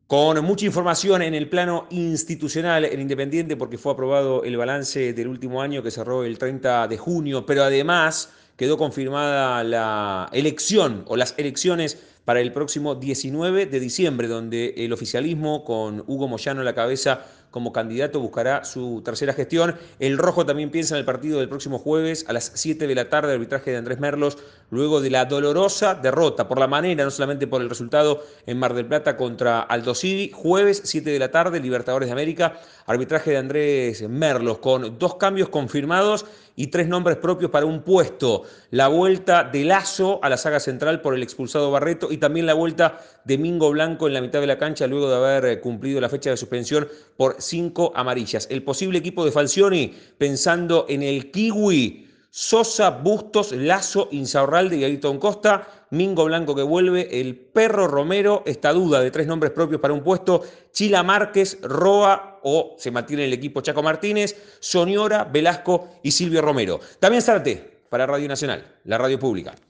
Con mucha información en el plano institucional en Independiente porque fue aprobado el balance del último año que cerró el 30 de junio, pero además quedó confirmada la elección o las elecciones para el próximo 19 de diciembre, donde el oficialismo con Hugo Moyano a la cabeza como candidato buscará su tercera gestión. El Rojo también piensa en el partido del próximo jueves a las 7 de la tarde, el arbitraje de Andrés Merlos, luego de la dolorosa derrota, por la manera, no solamente por el resultado en Mar del Plata contra Aldo Civi. Jueves, 7 de la tarde, Libertadores de América, arbitraje de Andrés Merlos, con 2 cambios confirmados y 3 nombres propios para un puesto. La vuelta de Lazo a la saga central por el expulsado Barreto y también la vuelta de Mingo Blanco en la mitad de la cancha luego de haber cumplido la fecha de suspensión por 5 amarillas. El posible equipo de Falcioni pensando en el Kiwi: Sosa, Bustos, Lazo, Insaurralde y Ayrton Costa. Mingo Blanco que vuelve, el Perro Romero, esta duda de 3 nombres propios para un puesto: Chila Márquez, Roa o se mantiene el equipo Chaco Martínez, Soniora, Velasco y Silvio Romero. También Zárate para Radio Nacional, la radio pública.